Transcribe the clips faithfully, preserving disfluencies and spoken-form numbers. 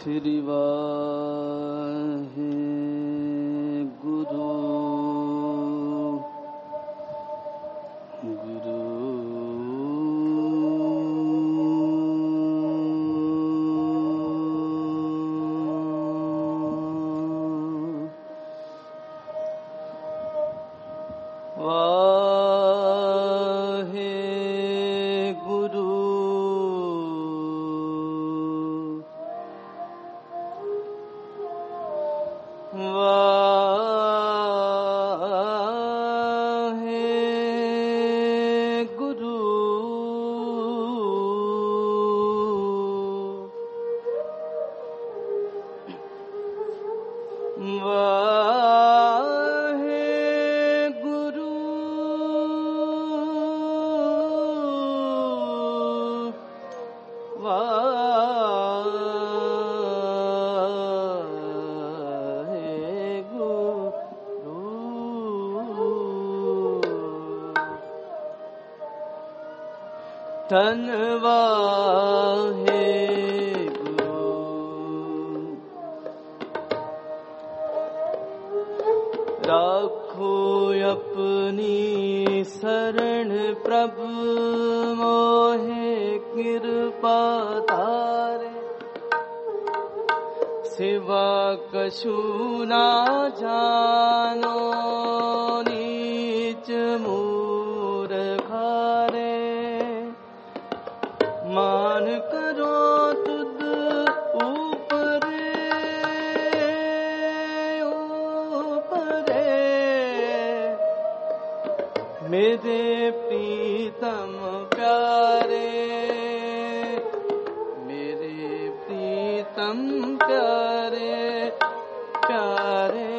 श्री वाहे गुरु गुरु वाहे गुरु वाहे गुरु वाहे गुरु वाहे गुरु धन वाहे राखो अपनी शरण प्रभु मोहे कृपा तारे सिवा कछु ना जानो नीच मूर्खारे मान करो तुद ऊपरे ऊपरे मेरे प्रीतम प्यारे मेरे प्रीतम प्यारे प्यारे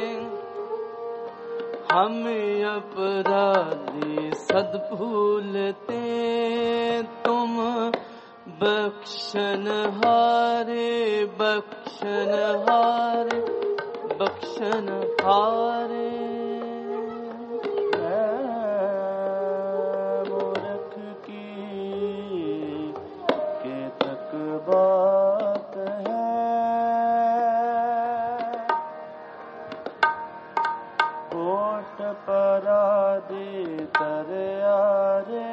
हम अपराधी सद भूलते तुम बख्शन हारे बख्शन हारे बख्शन हारे मूर्ख की केतक बात है कोट पराधी तरयारे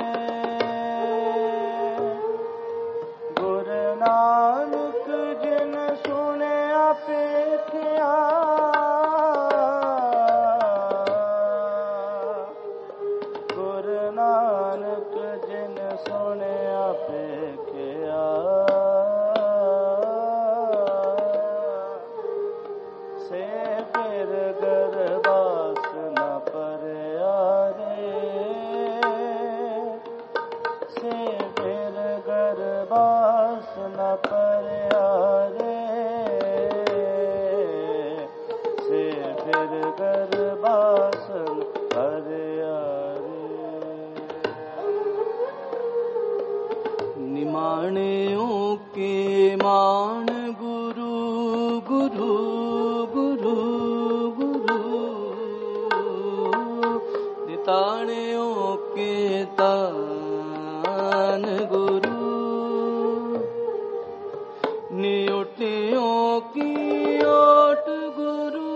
गुरु नानक जिन सुने अपेक्षा गुरु नानक जिन सुने अपेक्षा से फिर गरबास न पर आरे से फिर गरबास न पर आरे से फिर गरबास न पर आरे निमाणियों के मान गुरु गुरु गुरु गुरु निताणियों के तान गुरु नियोटियों की ओट गुरु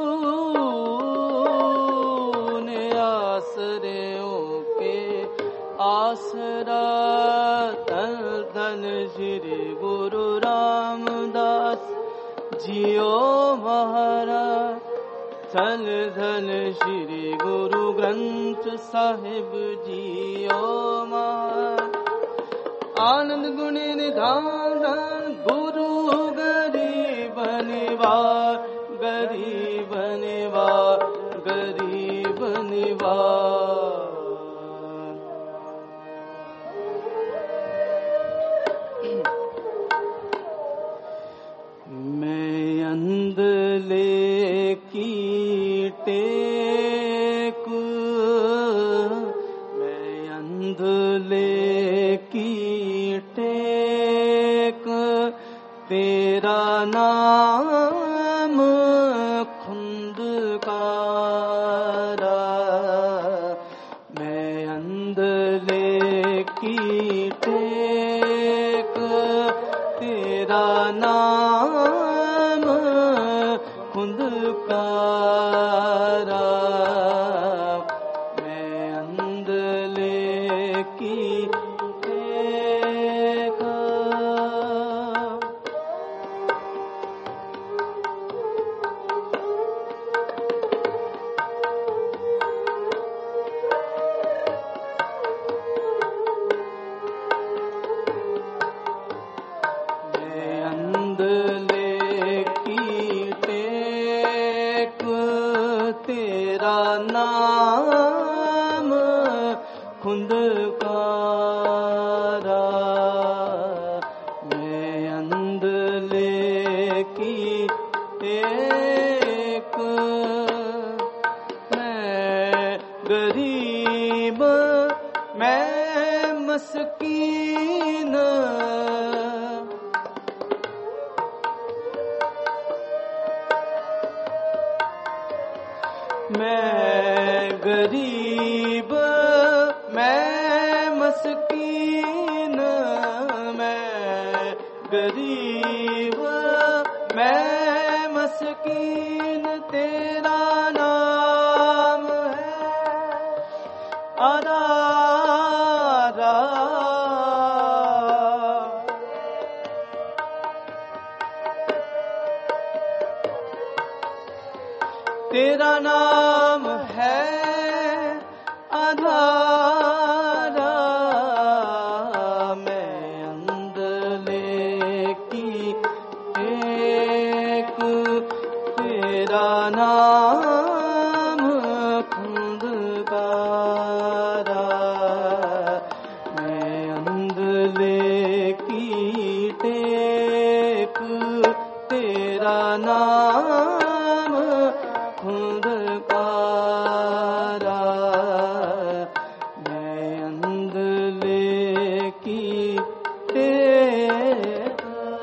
ने आसरियों के आसरा धन धन श्री गुरु रामदास जियो महाराज धन धन श्री गुरु ग्रंथ साहिब जियो महाराज आनंद गुण निधान गुरु गरीब निवार गरीब निवार गरीब निवार मैं अंधले की टेक मैं अंधले की टेक तेरा नाम खुंदकारा मैं अंधले की टेक तेरा तेरा नाम खुदकारा मैं अंधले की देखा तेरा नाम खुदकारा मैं अंधले की टेक मैं गरीब मैं मस्कीन मैं गरीब मैं मस्कीन मैं गरीब मैं मस्कीन तेरा नाम है आधारा तेरा नाम है आधारा मैं अंधले की एक तेरा नाम खुदकारा मैं अंधले की टेक तेरा नाम खुदकारा मैं अंधले की टेक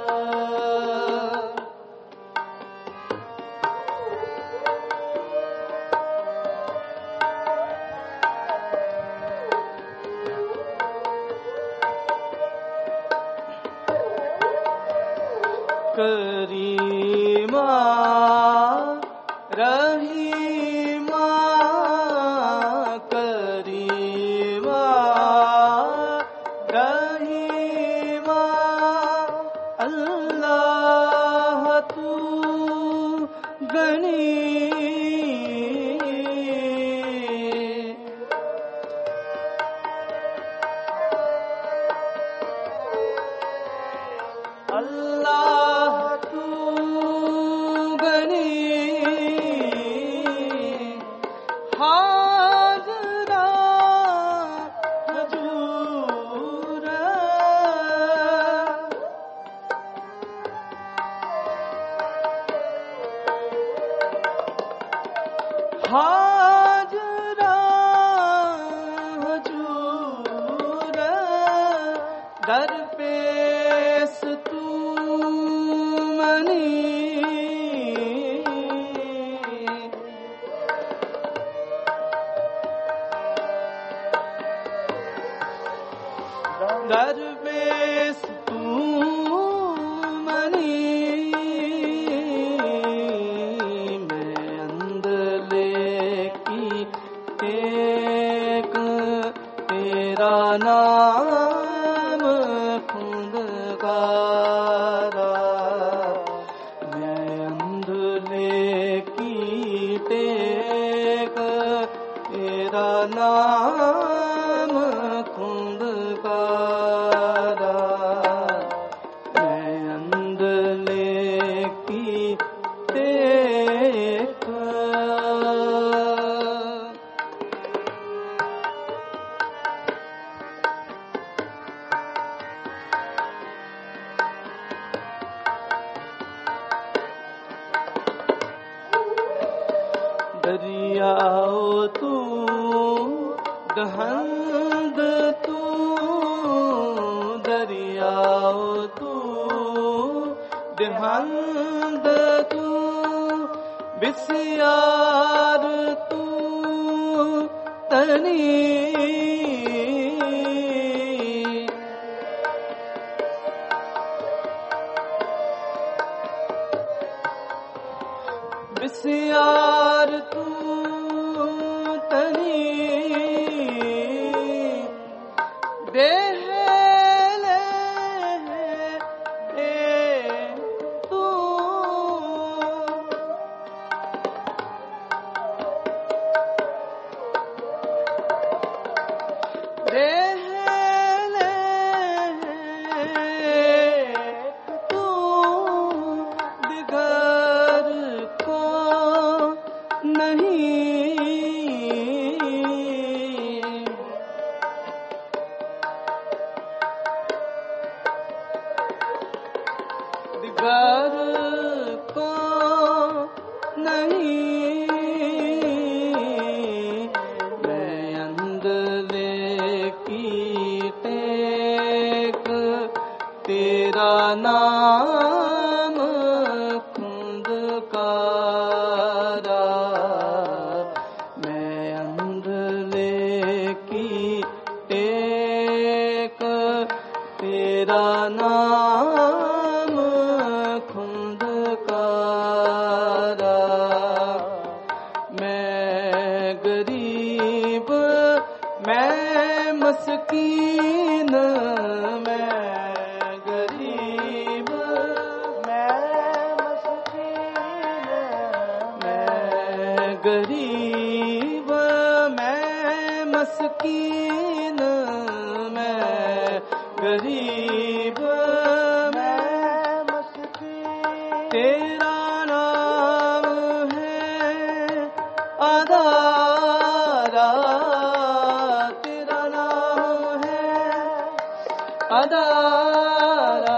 करीमा रहीमा करीमा रहीमा अल्लाह तू गनी अल्लाह तू गनी हाज़रा हजूर हाज़रा हजूर दर पेश तू मनी दरवेश तू मनी मैं अंधले की टेक तेरा नाम खुदकारा मैं अंधले की टेक तेरा नाम खुदकारा मैं अंधले की टेक दरियाओ तू दहंद तू दरियाओ तू दहंद तू बिस्यार तू तनी होशियार तू तनी बेहले तू बेहले तू दिगर को नहीं दिगर को नहीं मैं अंधले की टेक तेरा नाम खुद कारा मैं अंधले की टेक तेरा नाम खुद कारा मैं गरीब मैं मस्कीन मैं गरीब मैं मस्कीन मैं गरीब मैं मस्कीन मैं गरीब मैं मस्कीन तेरा नाम है आधारा तेरा नाम है आधारा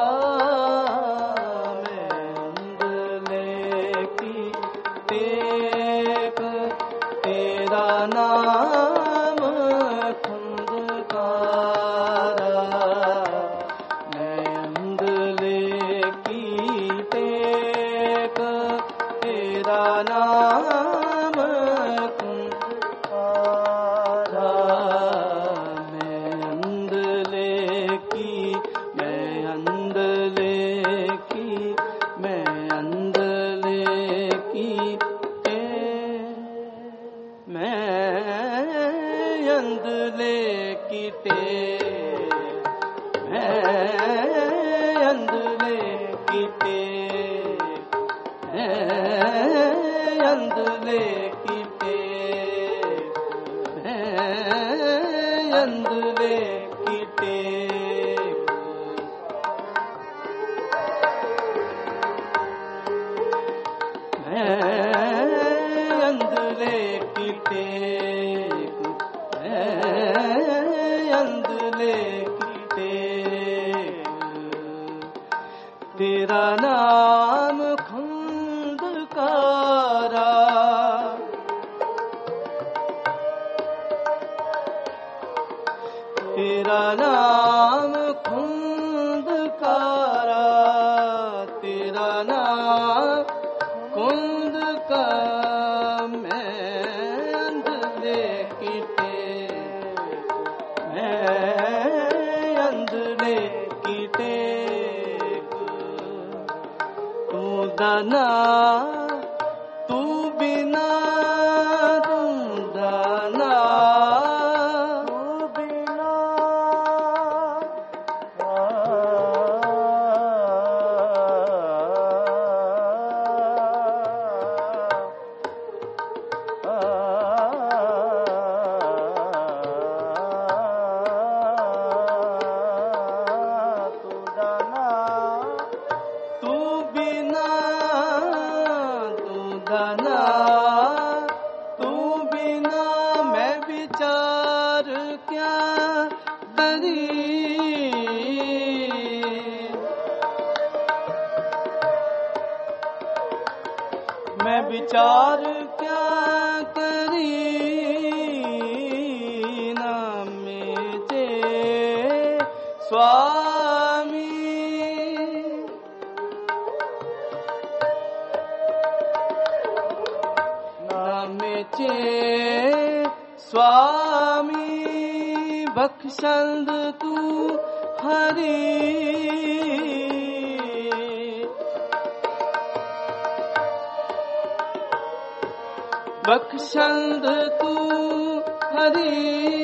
मैं अंधले की टेक तेरा नाम खुद कारा मैं अंधले की टेक तेरा नाम खुद कारा मैं अंधले की मैं अंधले की मैं अंधले की मैं अंधले की टेक मैं अंधले की टेक मैं अंधले की टेक मैं अंधले की टेक मैं अंधले की टेक मैं अंधले की टेक तेरा नाम खुद कारा तेरा नाम खुद कारा तेरा नाम खुद का मैं अंधले की टेक मैं अंधले की टेक तू दाना तू बिना तू दाना तू बिना तू दाना तू बिना तू दाना तू बिना मैं विचार क्या करी मैं विचार क्या करी नाम मेरे स्वामी नामेचे स्वामी बख्शंद तू हरी बख्शंद तू हरि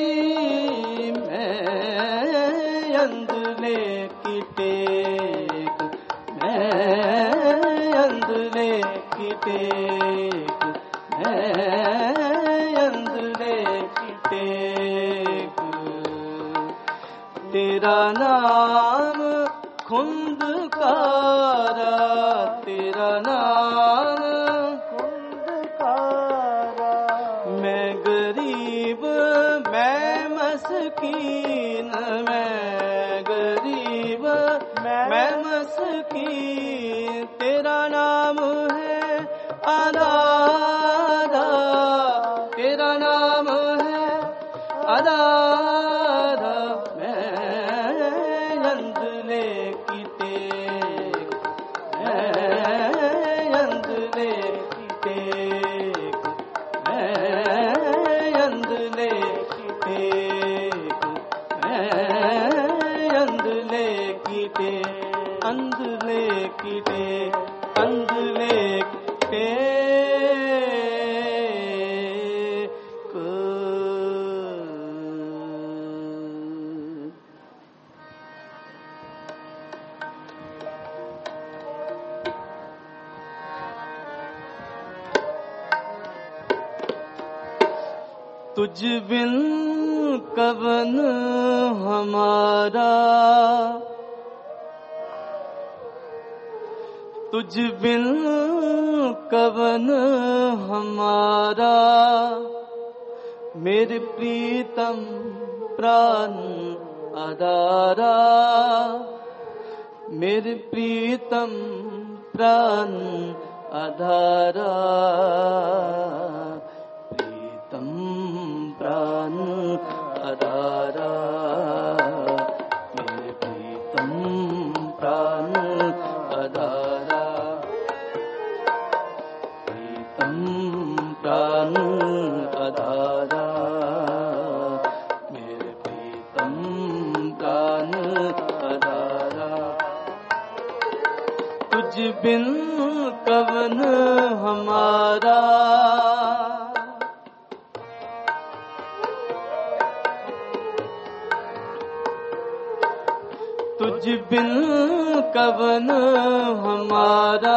मैं अंधले की टेक मैं अंधले की टेक मैं अंधले की टेक तेरा नाम खुंदकारा तेरा नाम खुंदकारा मैं गरीब मैं मस्कीन मैं गरीब मैं मस्कीन तेरा नाम है आधारा तेरा नाम है आधारा मैं अंधले की टेक मैं अंधले की टेक मैं अंधले की टेक मैं अंधले की टेक अंधले की टेक अंधले की टेक तुझ बिन कवन हमारा तुझ बिन कवन हमारा मेरे प्रीतम प्राण आधारा मेरे प्रीतम प्राण आधारा प्रीतम प्राण आधारा मेरे प्रीतम प्राण आधारा प्रीतम प्राण आधारा मेरे प्रीतम प्राण आधारा तुझ बिन कवन हमारा तुझ बिन कवन हमारा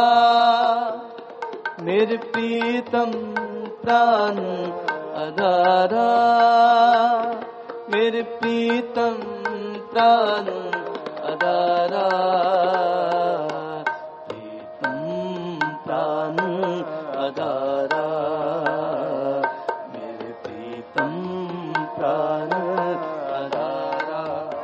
मेरे प्रीतम प्राण आधारा मेरे प्रीतम प्राण आधारा प्रीतम प्राण आधारा मेरे प्रीतम प्राण आधारा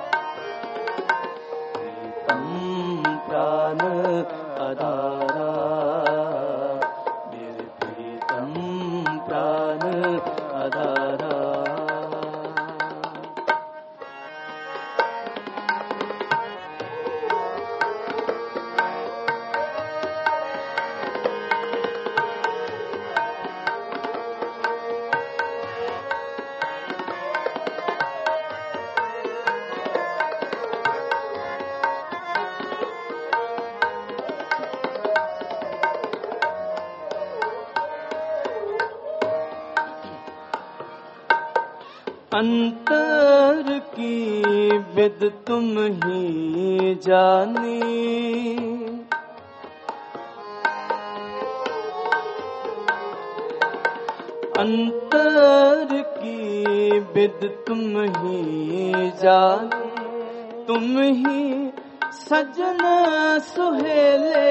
प्रीतम प्राण आधारा मेरे प्रीतम प्राण आधारा अंतर की विद तुम ही जानी अंतर की विद तुम ही जानी तुम ही सजन सुहेले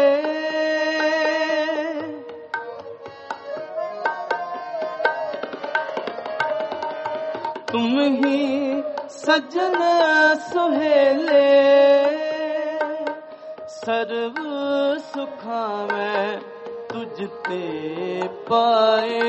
तुम ही सजन सुहेले सर्व सुखा मैं तुझते पाए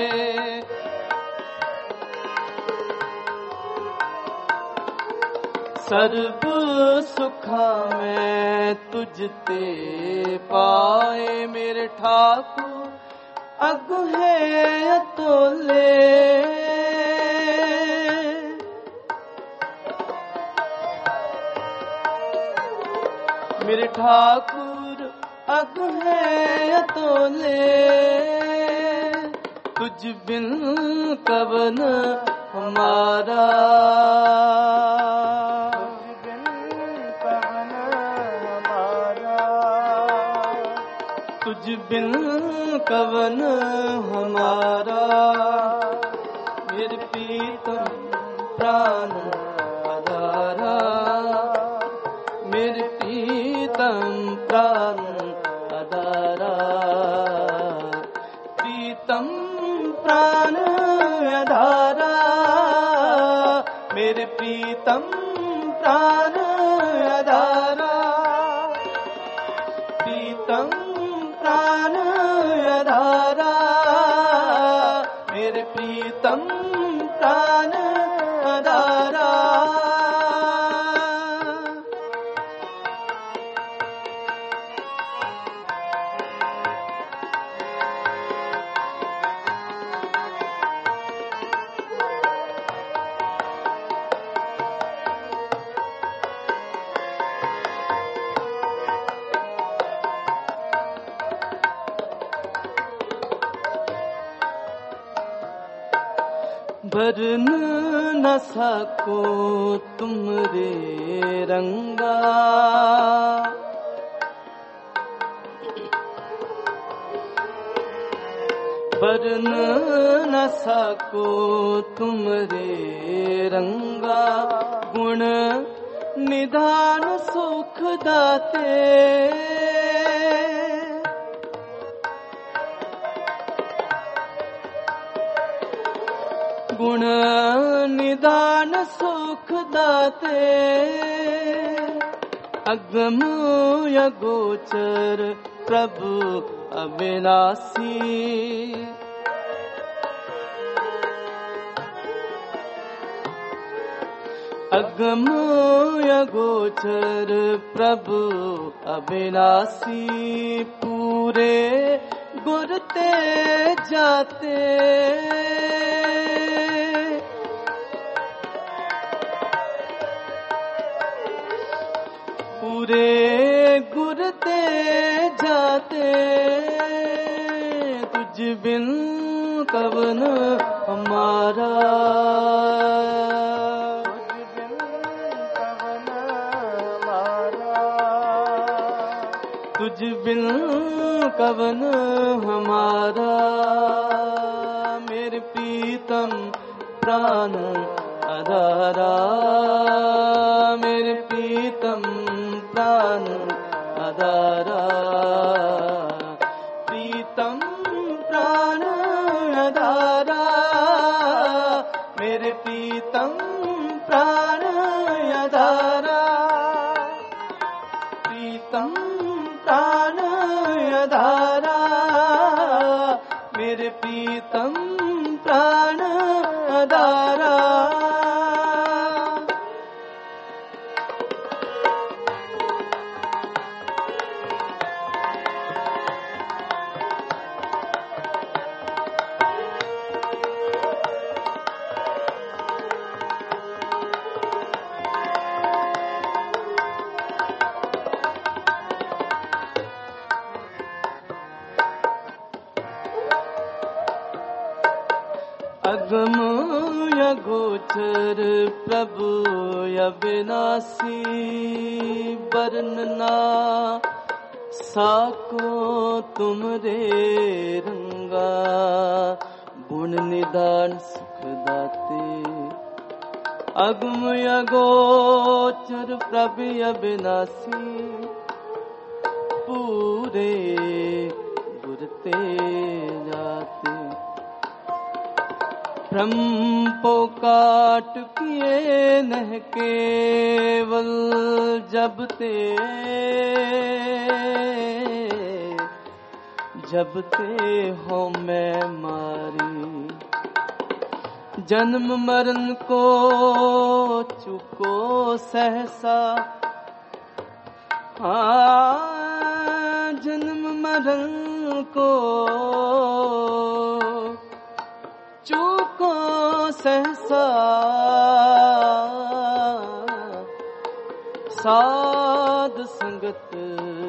सर्व सुखा मैं तुझते पाए मेरे ठाकुर अग है अतोले मेरे ठाकुर अग है अतोले तुझ बिन कवन हमारा, तुझ बिन कवन हमारा, तुझ बिन कवन हमारा, मेरे प्रीतम प्राण आधारा, मेरे प्रीतम प्राण आधारा, प्रीतम प्राण आधारा, मेरे प्रीतम प्राण आधारा, प्रीतम प्राण आधारा, मेरे प्रीतम प्राण आधारा। भरन न सको तुमरे रंगा, भरन न सको तुमरे रंगा, गुण निधान सुख दाते, गुण निदान सुख दाते, अगम अगोचर प्रभु अविनाशी, अगम अगोचर प्रभु अविनाशी, पूरे गुर ते जाते, पूरे गुर ते जाते, तुझ बिन कवन हमारा, तुझ बिन कवन हमारा, मेरे प्रीतम प्राण आधारा, मेरे प्रीतम प्राण आधारा, प्रीतम प्राण आधारा, मेरे प्रीतम प्राण आधारा, प्रीतम प्राण आधारा, मेरे प्रीतम प्राण आधारा। अगम अगोचर प्रभु अविनाशी, वर्णना साको तुमरे रंगा, गुण निधान सुख दाते, अगम अगोचर प्रभु अविनाशी, पूरे गुर ते जाते, ब्रह्म पोकाट किए नह केवल जब ते, जब ते हो मैं मारी, जन्म मरण को चुको सहसा, हाँ जन्म मरण को चूको सहसा, साध संगत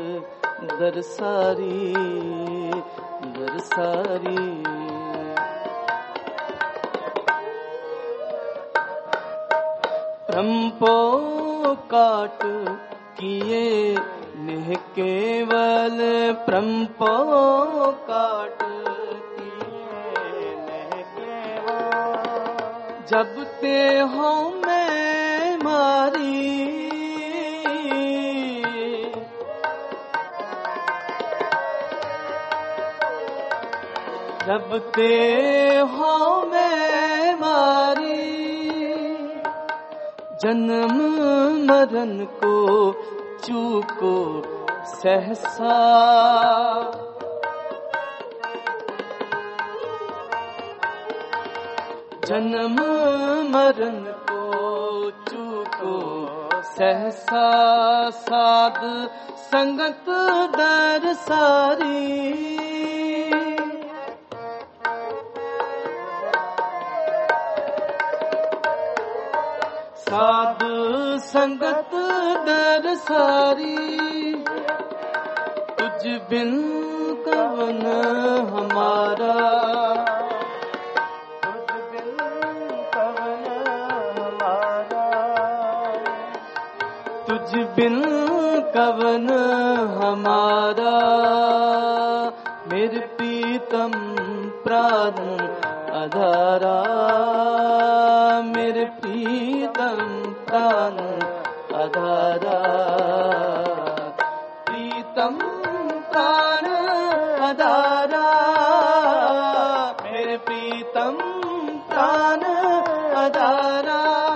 दरसारी दरसारी, ब्रह्मपो काट किए नेह केवल ब्रह्मपो काट किए नेह केवल जब ते हो मैं मारी जब ते हो मैं मारी जन्म मरण को चूको सहसा जन्म मरण को चूको सहसा साध संगत दर सारी साध संगत दर सारी तुझ बिन कवन हमारा तुझ बिन कवन हमारा तुझ बिन कवन हमारा मेरे प्रीतम प्राण आधारा मेरे प्रीतम प्राण आधारा प्रीतम प्राण आधारा मेरे प्रीतम प्राण आधारा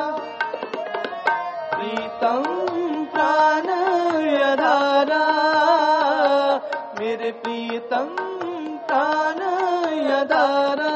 प्रीतम प्राण आधारा मेरे प्रीतम प्राण आधारा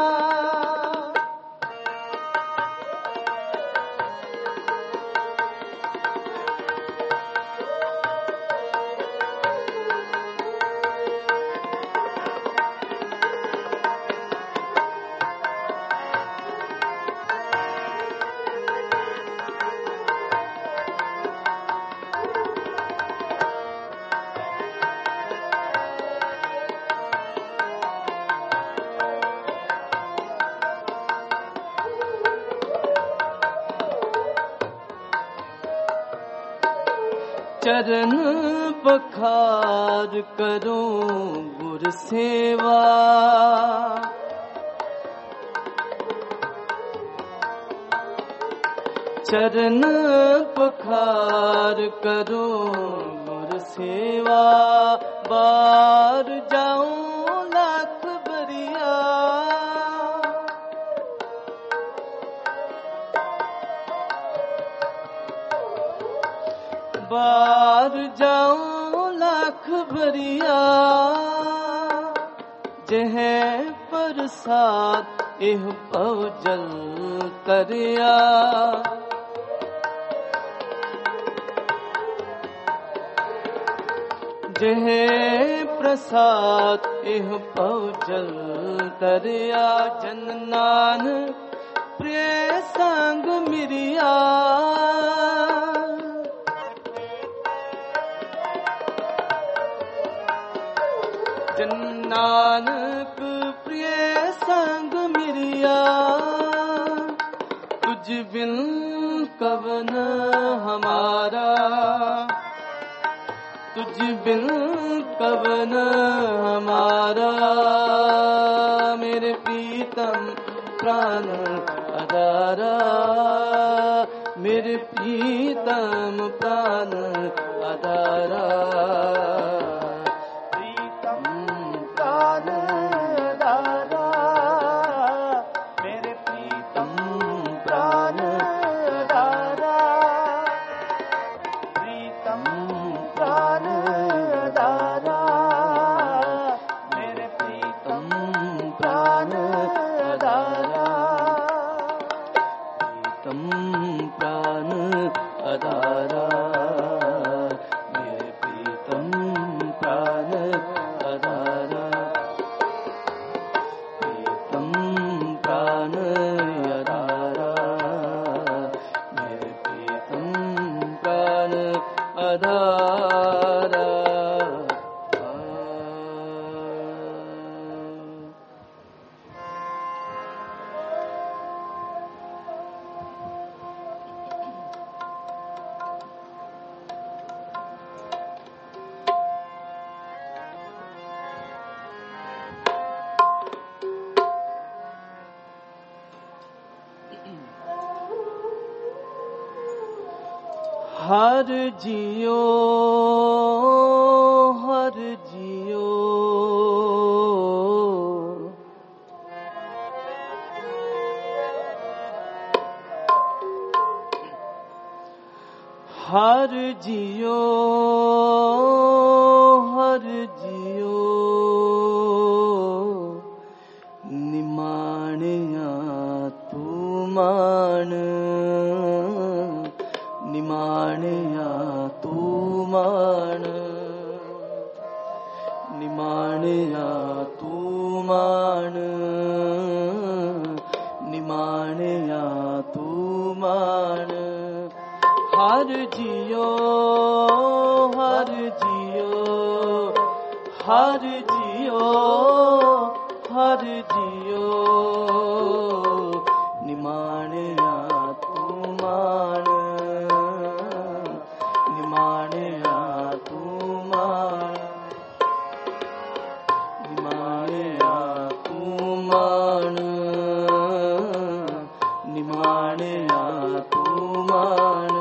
चरण पखार करो गुर सेवा चरण पखार करो गुर सेवा बार जाऊं लाख बरिया बार जाऊं लाख भरिया जह प्रसाद एह पव जल करिया जह प्रसाद एह पव जल करिया जन नानक प्रिय संग मिरिया जन नानक प्रिय संग मिरिया तुझ बिन कवन हमारा तुझ बिन कवन हमारा मेरे प्रीतम प्राण आधारा मेरे प्रीतम प्राण आधारा हर जियो हर जियो हर जियो हर जियो निमाणिया तू मान निमाणिया तू मान निमाणिया तू मान निमाणिया तू मान हर जियो हर जियो हर जियो हर जियो निमाणिया तू मान निमाणिया तू मान निमाणिया तू मान निमाणिया तू मान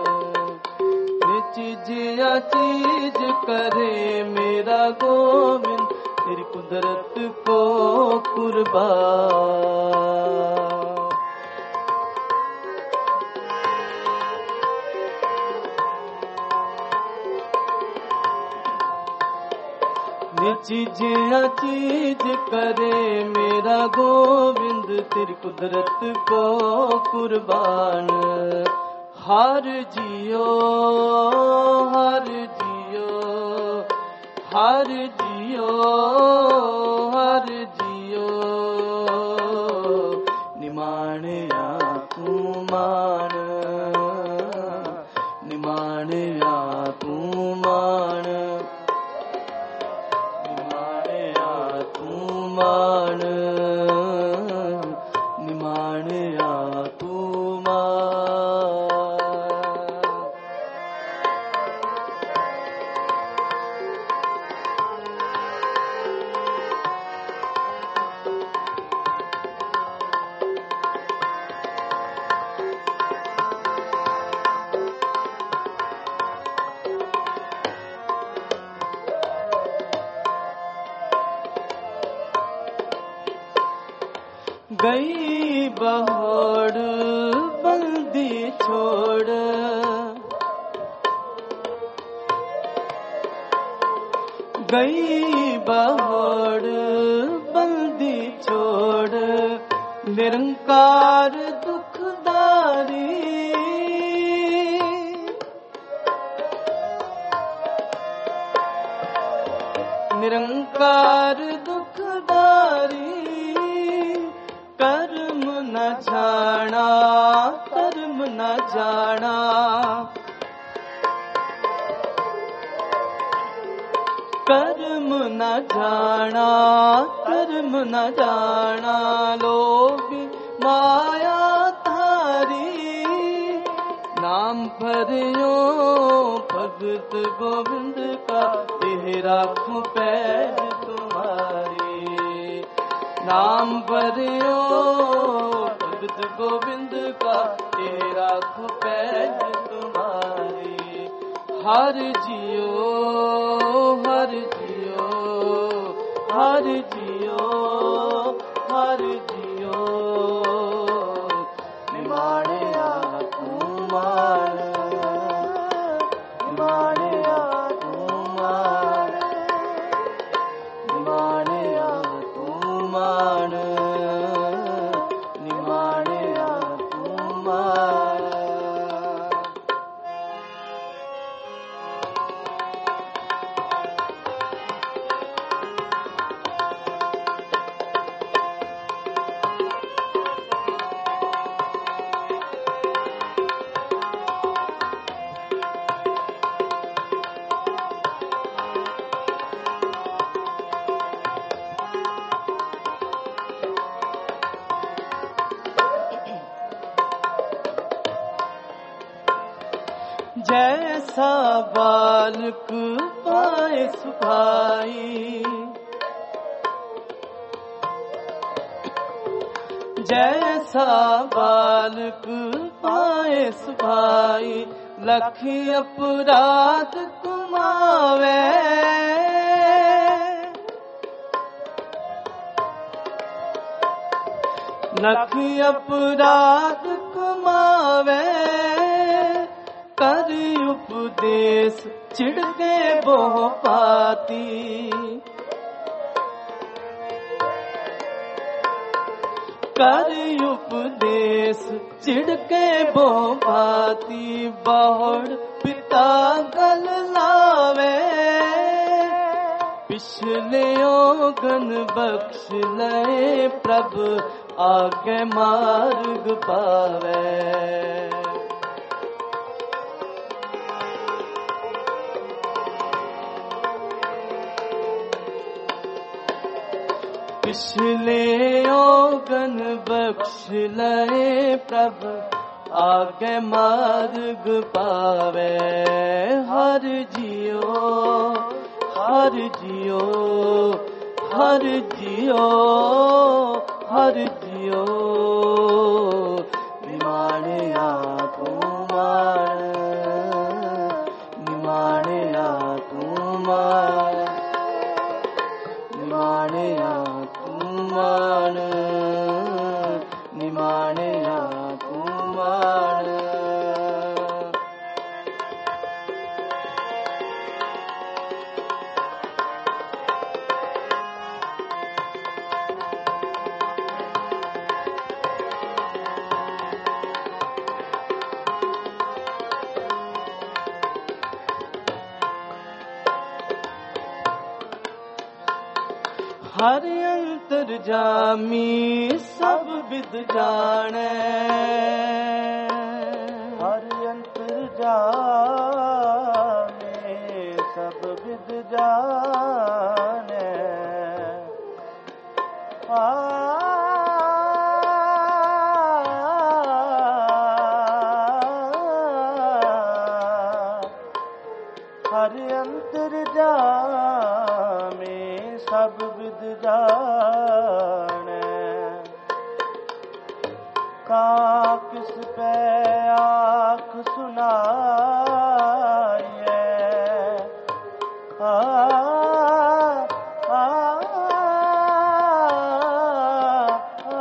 चीजिया चीज करे मेरा गोविंद तेरी कुदरत को कुर्बान चीजिया चीज करे मेरा गोविंद तेरी कुदरत को कुर्बान हर जियो हर जियो हर जियो हर जियो निमाणिया तू मान निमाणिया तू मान निमाणिया तू मान निमाणिया तू गई बहोड़ बंदी छोड़ गई बहोड़ बंदी छोड़ निरंकार दुखदारी निरंकार दुखदारी कर्म न जाना कर्म न जाना कर्म न जाना कर्म न जाना लोभी माया थारी नाम भरियो भगत गोविंद का यह राखूं पैर तुम्हारी नाम भरियो भगत गोविंद का तेरा पैज तुम्हारी हर जियो हर जियो हर जियो हर जियो निमाणिया तू मान निमाणिया तू मान निमाणिया तू मान निमाणिया तू मान जैसा बालक पाए सुभाई जैसा बालक पाए सुभाई लखी अपराध कुमावे लखी अपराध कुमावे कर उपदेश छिड़के बोह पाती कर उपदेश छिड़के बोह पाती बहुड़ पिता गल लावे पिछले ओगन बख्श ले प्रभ आगे मार्ग पावे पिछले ओगन बख्श ले प्रभ आगे मार्ग पावे हर जियो हर जियो हर जियो हर जियो निमाणिया तू मान निमाणिया तू मान निमाणिया तू मान निमाणिया तू मान हर अंतर्जामी सब विद जाने हर अंतर्जामी सब विद जाने आ हर अंतर्जामी सब विद जाने का किस पे आँख सुनाइए आ, आ, आ,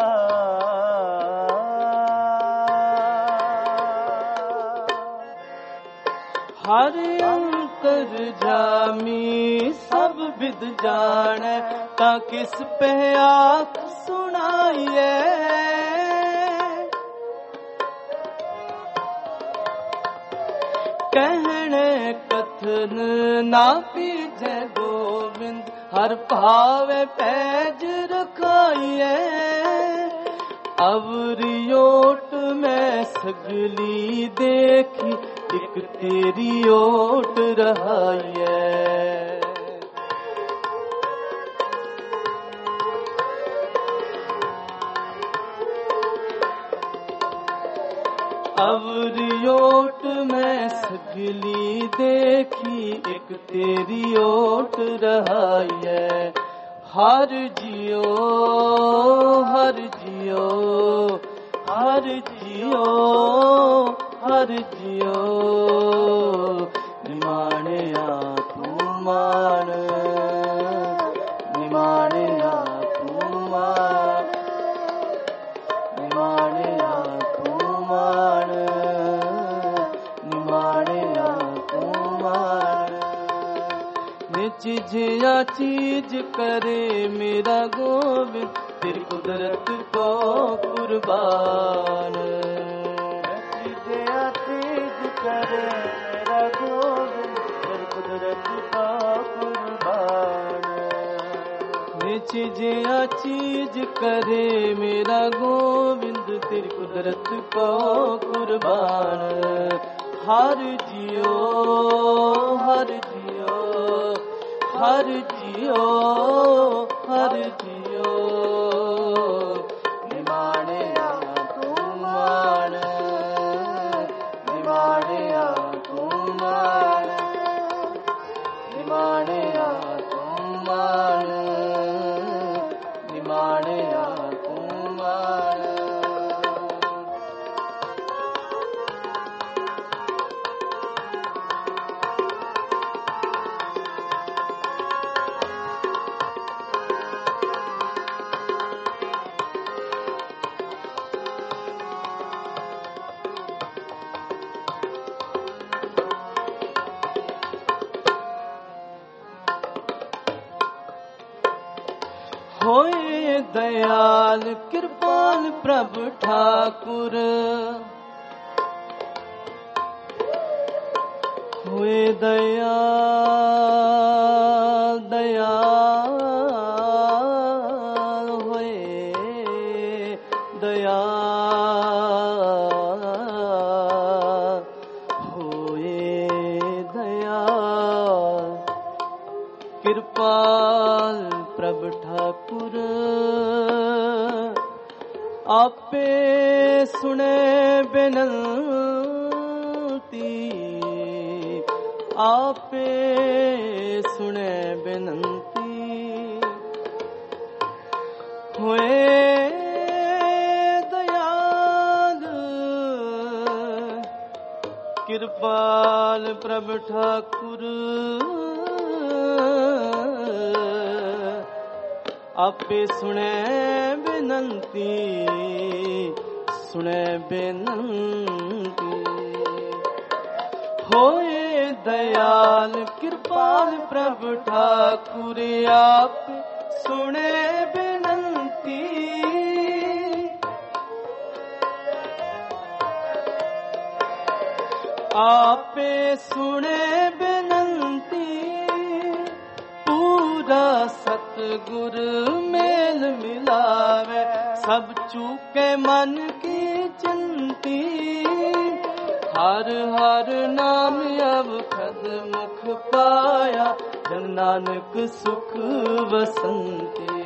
हर अंतर्जामी सब विद जाने ता किस पे आँख सुनाइए कहने कथन ना पीछे गोविंद हर भावे पैज रखाइए अवरियोट में सगली देखी एक तेरी ओट रहाइए अवरियोट में सगली देखी एक तेरी ओट रहाइए हर जियो हर जियो हर जियो हर जियो निमाणिया तू मान निमाणिया तू मान निमाणिया तू मान निमाणिया तू मान चीज़िया चीज करे मेरा गोविंद तेरी कुदरत को कुर्बान चीज़िया चीज करे मेरा गोविंद तेरी कुदरत को कुर्बान चीज़िया चीज करे मेरा गोविंद तेरी कुदरत को कुर्बान हर जियो हर जियो हर जियो हर जियो निमाणिया तू मान निमाणिया तू मान निमाणिया तू मान निमाणिया तू मान होए दयाल कृपाल प्रभु ठाकुर होए दयाल दयाल होए दयाल होए दयाल कृपाल प्रभु ठाकुर आपे सुने बेनंती आपे सुने बेनंती होए दयाल कृपाल प्रभु ठाकुर आपे सुने बेनंती सुने बेनंती होए दयाल कृपाल प्रभु ठाकुर आप सुने बेनंती आपे सुने बेनंती पूरा सतगुर मेल मिलावे सब चूके मन की चिंती हर हर नाम अवखद मुख पाया जन नानक सुख वसंती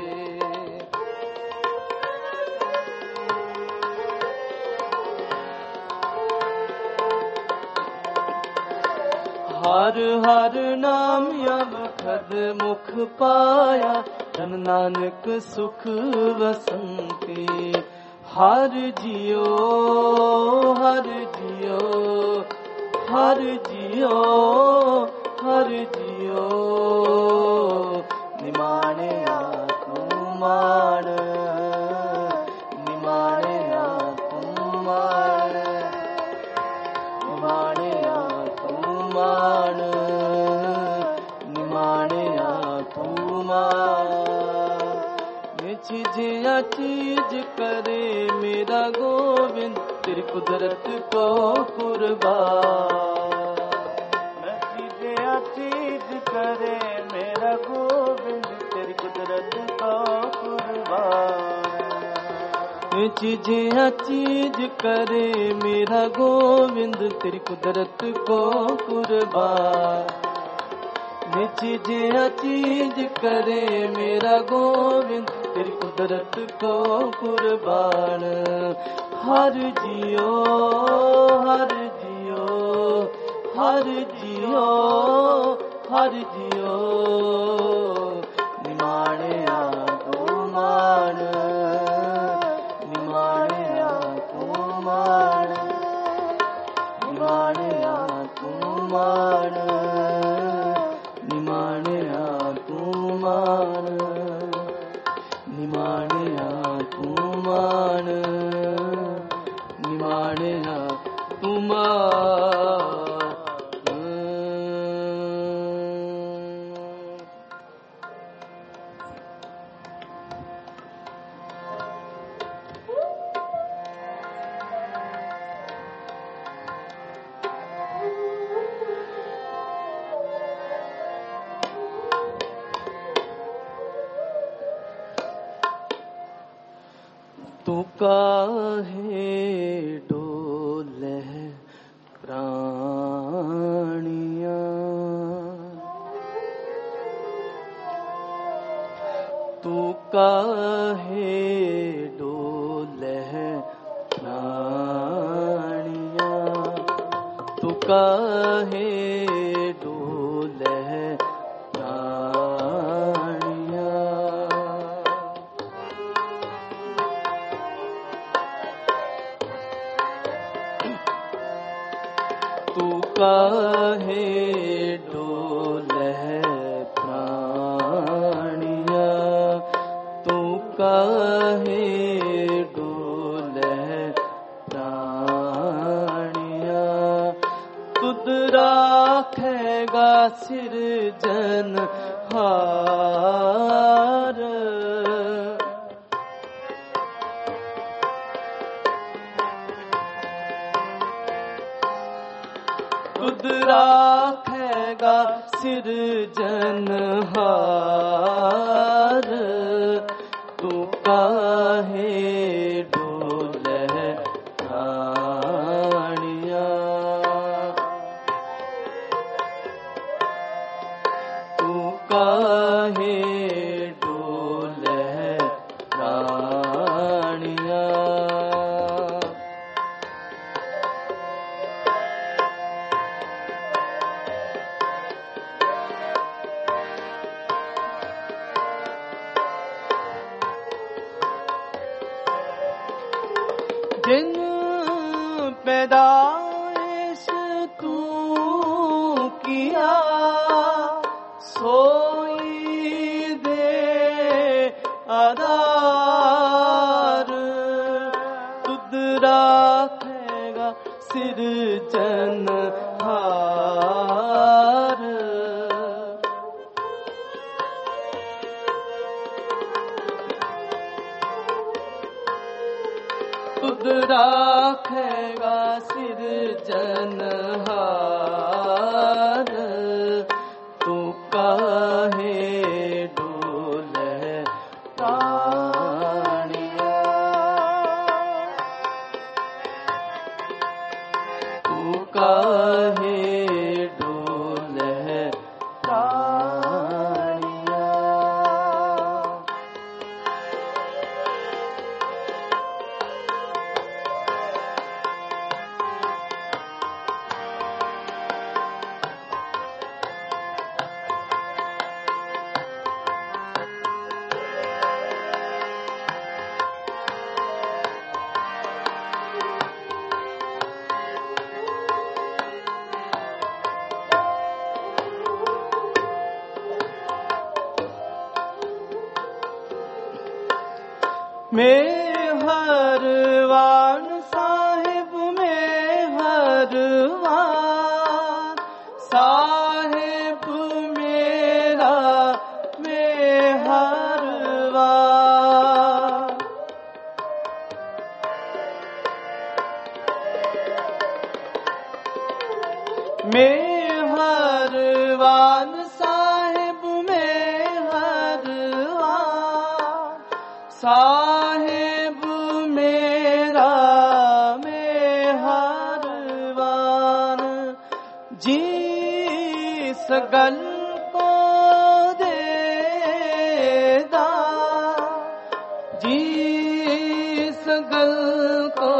हर हर नाम अवखद मुख पाया जन नानक सुख वसंती हर जियो हर जियो हर जियो हर जियो निमाणे आत्मान निमाणे आत्मान निमाणे आत्मान निमाणे आत्मान चीज़िया चीज करे मेरा गोविंद तेरी कुदरत को कुर्बान चीज़िया चीज करे मेरा गोविंद तेरी कुदरत को कुर्बान चीज़िया चीज करे मेरा गोविंद तेरी कुदरत को कुर्बान चीज़िया चीज करे मेरा गोविंद तेरी कुदरत को कुर्बान हर जियो हर जियो हर जियो हर जियो निमाणे आत्मान निमाणे आत्मान निमाणे आत्मान निमाणे आत्मान निमाणे आत्मान निमाणे आत्मान तू काहे डोले प्राणिया तू काहे डोले प्राणिया तू काहे डोले प्राणिया तू काहे डोले प्राणिया तू काहे डोले प्राणिया तुद राखेगा सिरजन हार तुद राखेगा सिरजनहार, तू काहे डोले राणिया, तू काहे डोले राणिया। जिन पैदाइश तू किया सोई दे आधार, तुद राखेगा सिरजनहार, तुद राखेगा सिरजनहार, तू काहे डोले राणिया, तू काहे डोले राणिया। मैं हरवान साहिब में हरवान साहिब मेरा मैं हरवान, मैं हरवान साहिब में हरवान साहिब मेरा मैं हरवान, जिस गल को देदा, जिस गल को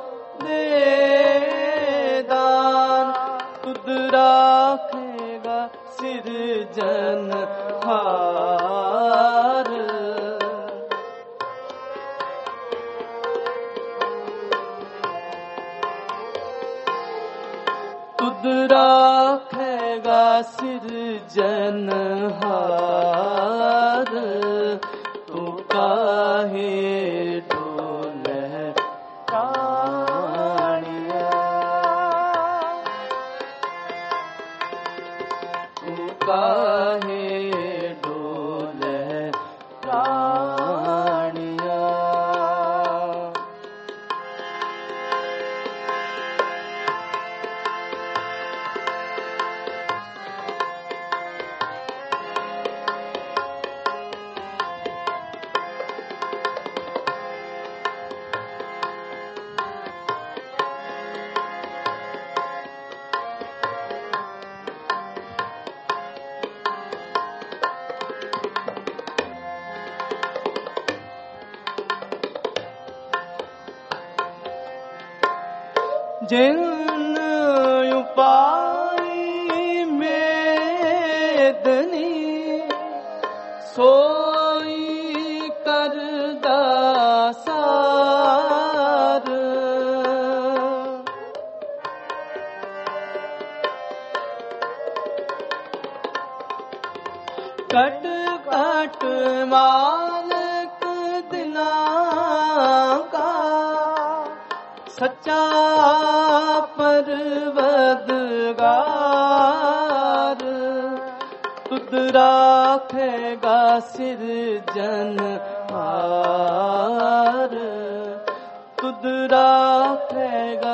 देदान, तुद राखेगा सिरजनहार, तुद राखेगा सिरजनहार, तू काहे डोले राणिया, तू काहे डोले राणिया। जिन उपाय मेदनी सोई करदा सार, कट कट मालिक दिला का सच्चा परवदगार, तुद राखेगा सिरजनहार, तुद तुद राखेगा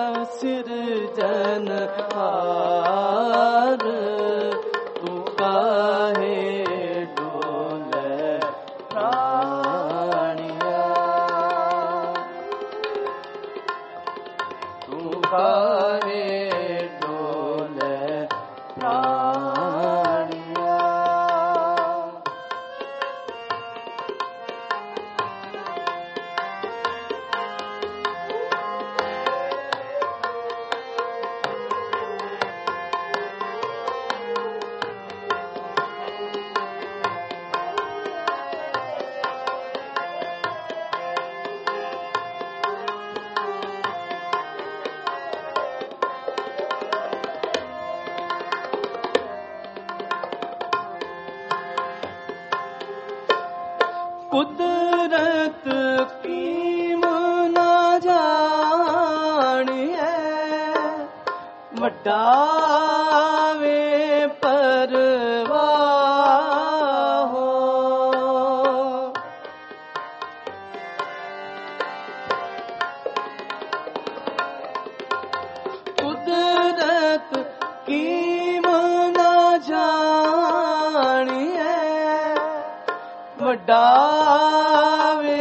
सिरजनहार, तू काहे डोले प्राणिया, तू काहे डोले प्राणिया। कुदरत की मना जानिए, वड्डावे परवाह हो। कुदरत की मना जानिए, वड्डावे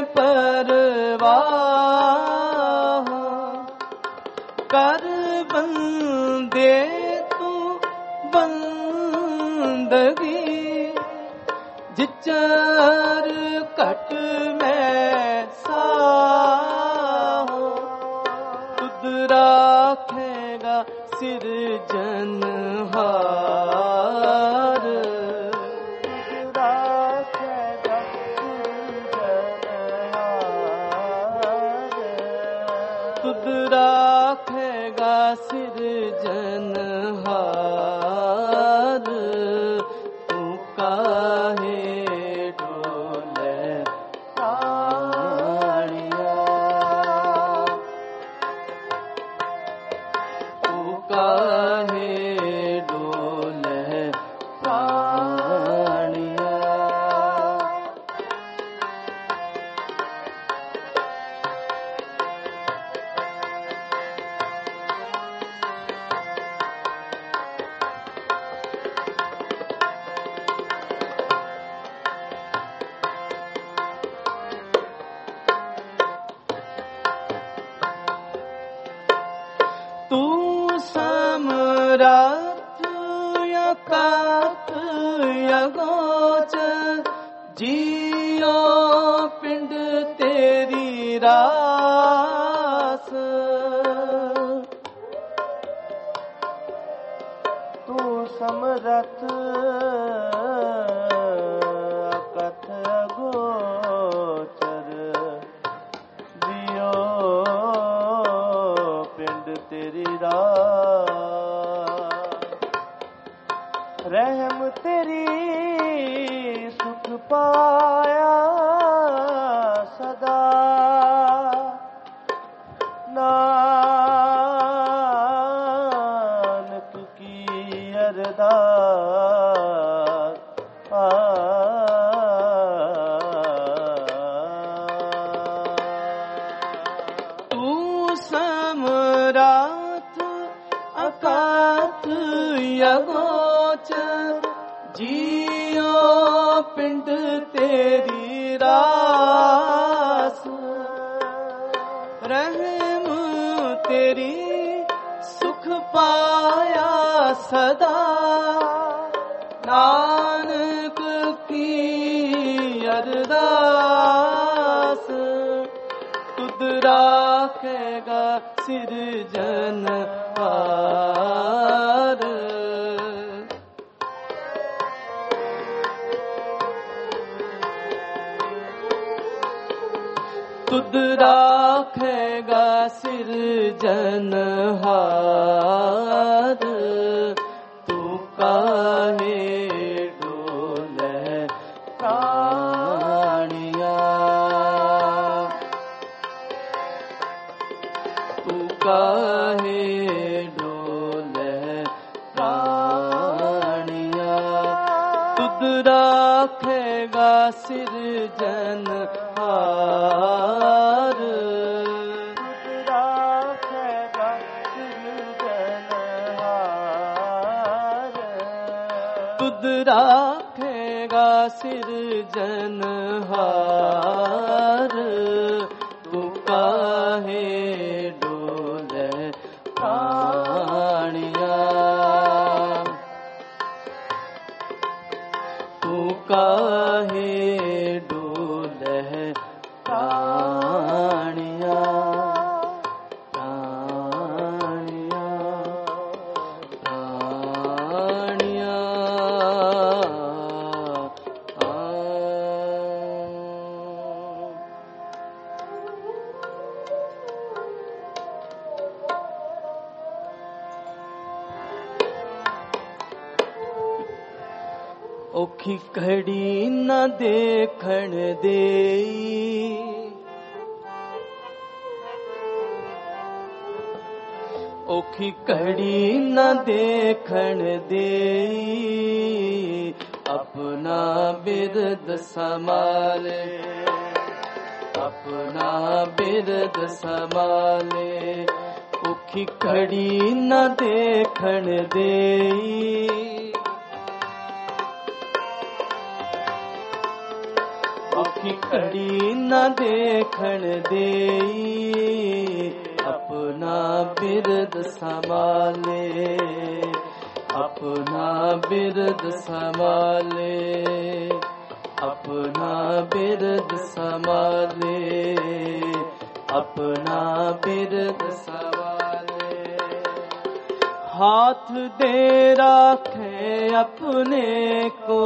परवाह, कर बंदे तू बंदगी, जिचर कट में साहो, तुद राखेगा सिरजनहार, तुद राखेगा सिरजनहार, तू काहे डोले प्राणिया, तू काहे डोले प्राणिया। तू समरथ या कात या गोचर, जियो पिंड तेरी रास, तू समरथ अकथ अगोचर, जियो पिंड तेरी रास, रहम तेरी सुख पाया सदा, नानक की अरदास आ। तू समराथ अकाथ यगोचर, जियो पिंड तेरी रास, रहम तेरी सुख पाया सदा, नानक की अरदास, तुद राखेगा सिरजनहार, तुद राखेगा सिरजनहार, तू काहे डोले प्राणिया, तू काहे डोले प्राणिया, तुद राखेगा सिरजनहार। तुद राखेगा सिरजनहार, तू काहे डोले प्राणिया, तू काहे डोले प्राणिया, प्राणिया, प्राणिया। औखी घड़ी न देखण देई, औखी घड़ी न देखण देई, अपना बिरद संभाले, अपना बिरद संभाले। औखी घड़ी न देखण देई, औखी घड़ी न देखण देई, अपना बिरद संभाले, अपना बिरद संभाले, अपना बिरद संभाले, अपना बिरद संभाले। हाथ दे राखे अपने को,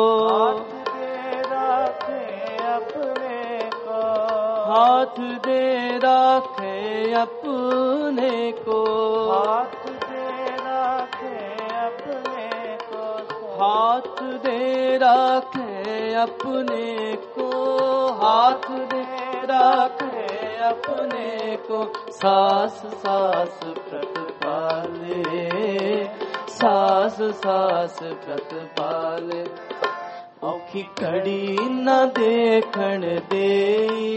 हाथ दे राखे अपने को, हाथ दे राखे अपने को, हाथ दे राखे अपने को, हाथ दे राखे अपने को। सास सास प्रतिपाले, सास सास प्रतिपाले। औखी घड़ी न देखण देई,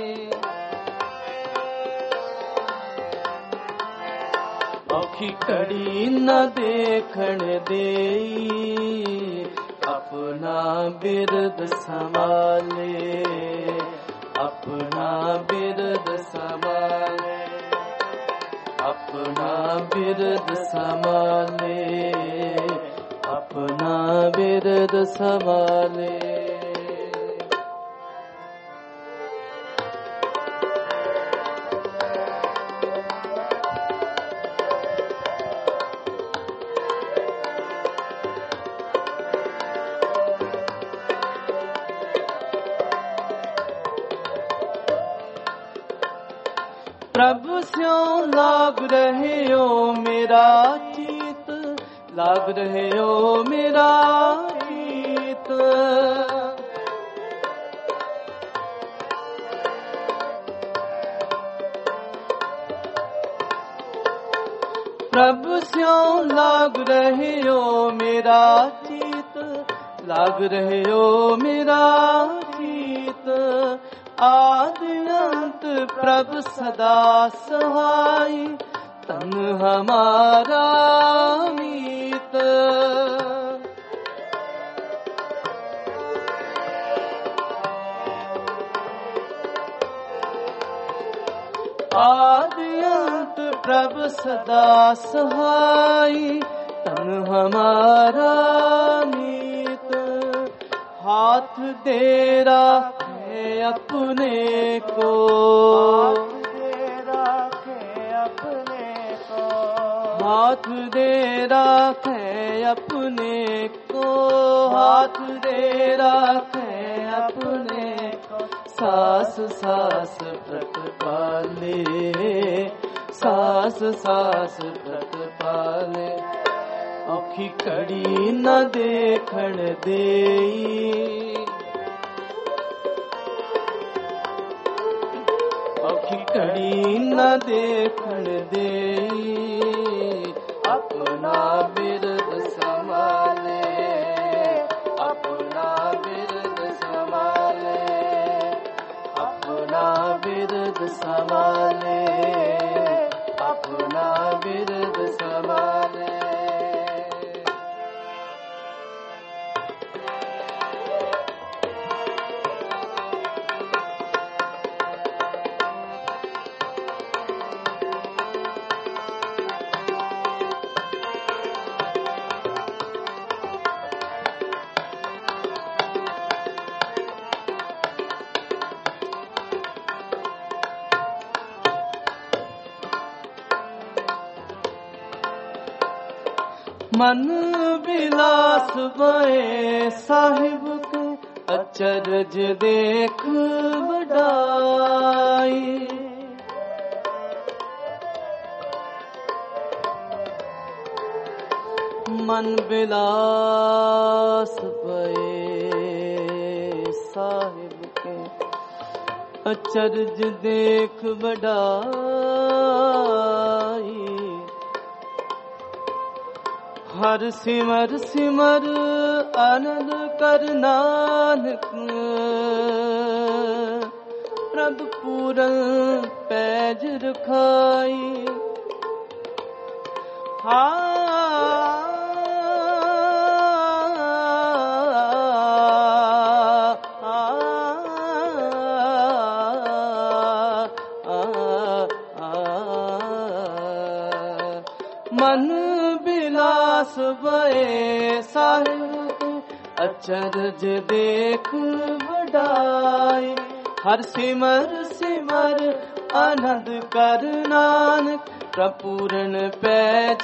औखी घड़ी न देखण देई, अपना बिरद संभाले, अपना बिरद संभाले, अपना बिरद संभाले, अपना बिरद संभाले। प्रभु स्यों लाग रहे हो मेरा चित, लाग रहे हो मेरा चित। प्रभु स्यों लाग रहे हो मेरा चित, लाग रहे हो मेरा चित। आदि अंत प्रभु सदा सहाय, तन हमारा मीत। आदि अंत प्रभु सदा सहाय, तन हमारा मीत। हाथ दे राखे अपने को, हाथ दे राखे अपने को, हाथ दे राखे अपने को। सास सास प्रतिपाले, सास सास प्रतिपाले। औखी घड़ी न देखण देई, औखी घड़ी न देखण देई। अपना बिरद संभाले, अपना बिरद संभाले, अपना बिरद संभाले, अपना बिरद संभाले। मन बिलास बए साहिब के अचरज देख वडाई। मन बिलास बए साहिब के अचरज देख वडाई। हर सिमर सिमर आनंद कर नानक प्रभ पूरन पैज रखाई। हा मन बिलास बए साहिब अचरज देख वडाई। हर सिमर सिमर आनंद कर नानक प्रपूरन पैज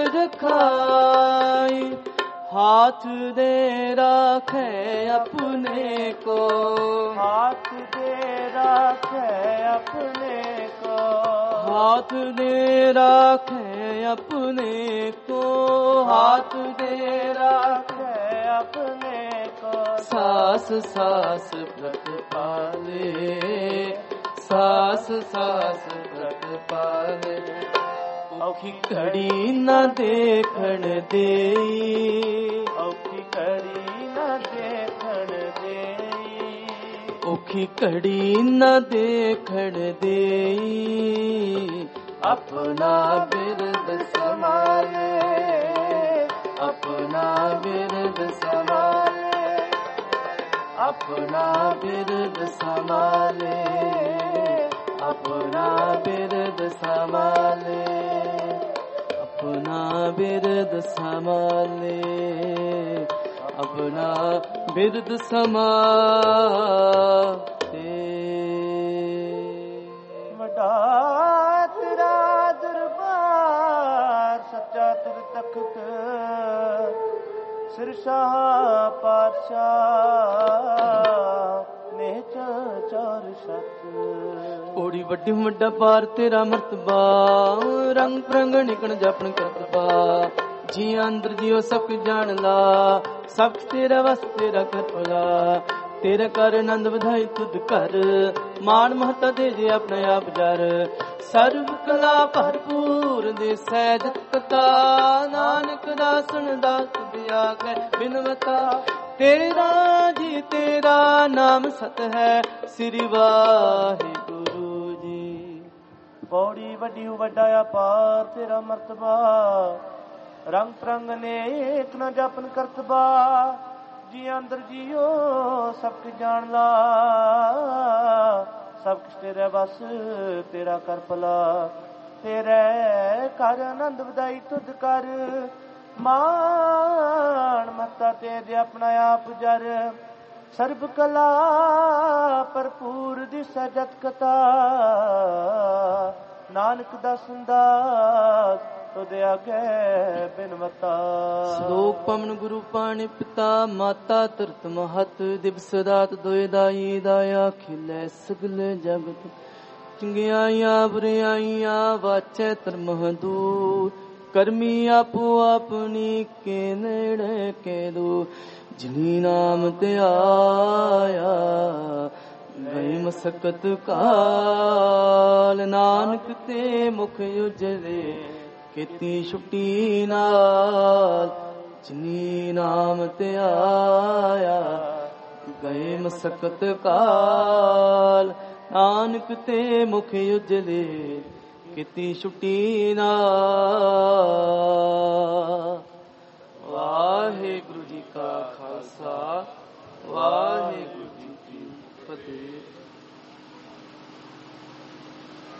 रखाई। हाथ दे राखे अपने को, हाथ दे राखे अपने को, हाथ दे राखे अपने को, हाथ दे राखे अपने को। सास सास व्रत पाले, सास सास व्रत पाले। औखी घड़ी न देखण देई, औखी घड़ी न देखण देई, औखी घड़ी न देखण देई। अपना बिरद संभाले, अपना बिरद संभाले, अपना बिरद संभाले, अपना बिरद संभाले, अपना बिरद संभाले, अपना बिरद संभाले। वडा तेरा दरबार सच्चा तुर तख्त, सिरशाह पातशाह ने चार सत। ओड़ी वड्डी वड्डा पार तेरा मर्तबा, रंग प्रंग निकण जपन करतबा। जी अंदर जियो सब जान ला, सब तेरा वस तेरा करपला। तेरे कर नंद बधाई तुद कर, मान महता दे जे अपने आप जर। सर्व कला भरपूर दे सहजत कथा, नानक दासन दास तुद आगे बिनवता। तेरा जी तेरा नाम सत है, श्री वाहिगुरु जी। पौड़ी वड्डी वड्डा अपार तेरा मर्तबा, रंग प्रंग नेक न जपन करतबा। जी अंदर जियो सब कुछ जान ला, सब कुछ तेरे बस तेरा कर भला। तेरे कर आनंद वधाई तुद कर, मान मता तेरे अपना आप जर। सर्ब कला भरपूर दिसै जत कथा, नानक दासन दास तुद आगे बिनवता। श्लोक पवन गुरु पाणी पिता, माता तरत महत। दिवस रात दोए दाई दाया, खिलै सगल जगत। चंगियाइयां बुराइयां वाचै धर्म दूर। करमी आपो अपनी के नेड़े के दूर। जिनी नाम ते आया गई मसकत काल। नानक ते मुख उजले खेती छुट्टी नाल। जिनी नाम ते आया गए मसकत काल। नानक ते मुख उजले ਕੀਤੀ ਛੁੱਟੀ ਨਾ। ਵਾਹਿਗੁਰੂ ਜੀ ਕਾ ਖਾਲਸਾ, ਵਾਹਿਗੁਰੂ